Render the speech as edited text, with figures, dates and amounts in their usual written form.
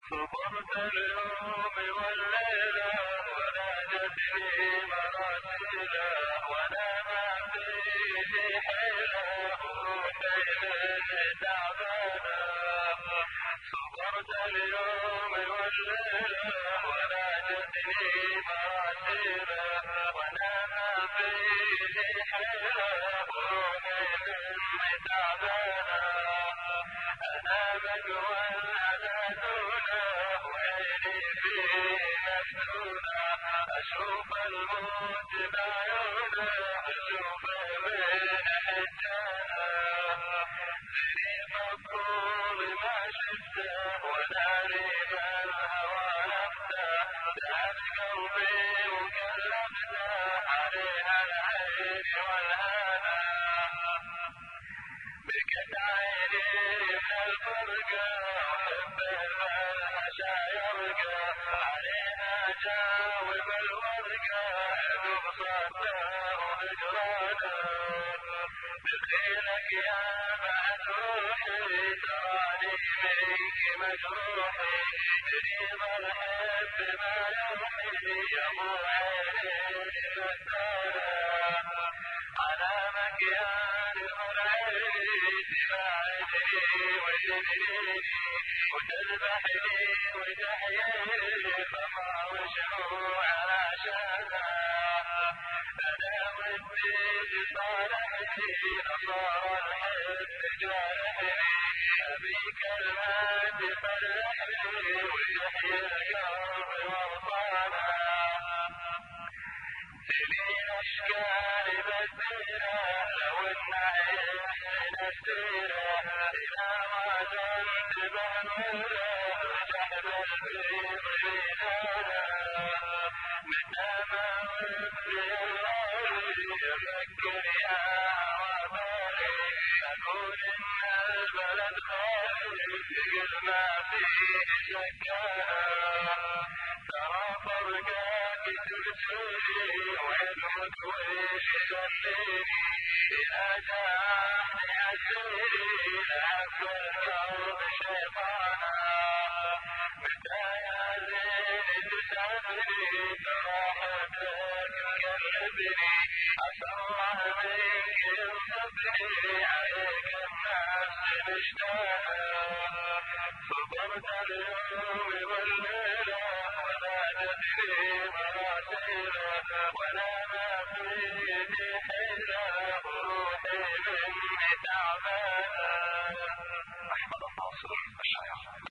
صبرت اليوم والليلة ونادتني مراسيله وانا ما فيني حيلة وروحي مني تعبانة. صبرت اليوم والليلة ونادتني مراسيله وانا ما فيني حيلة وروحي مني تعبانة. انا مجوى وعيني فيه مفتونة أشوف الموت بعيونه أشوفه من حجانة. لي مفروض ما شفته وناري الهوى نفسه دعم قلبي وكلمته عليها العين والهنا. بكت عيني من الفرقة شايرقة عليها جاوب الورقة عقب صدى وهجرانه. دخيلك يا بعد روحي تراني منك مجروحي تريض الحب ما يوحي يا ابو عيني فتانه. علامك يا نور عيني تباعدني وتدريني وتذبحني وتحييني فما وشموع عشانا. أنا ودي صالحني نصار الحب جارحني أبيك المال تفرحني وتحيي القلب ووطانا. سنين أشكال بدينا لو النعيم نسينا إلى ما زلت بهمنا وجحب البيض ليلانا. متى ما ودي الغالي يفكر يا عوامالي أقول إن البلد خالي ثقل ما فيه سكانا. ترى فرقاك ترسلي وعلمك ويش يخليني إذا جاءني عسيري لعب القلب شيطانا. متى يا زيني تسافري ترى حبك مقلبني عسى الله منك ينصفني عليك الناس مشتاقة. صبرت اليوم والليلة ونادتني مراسيله وانا ما فيني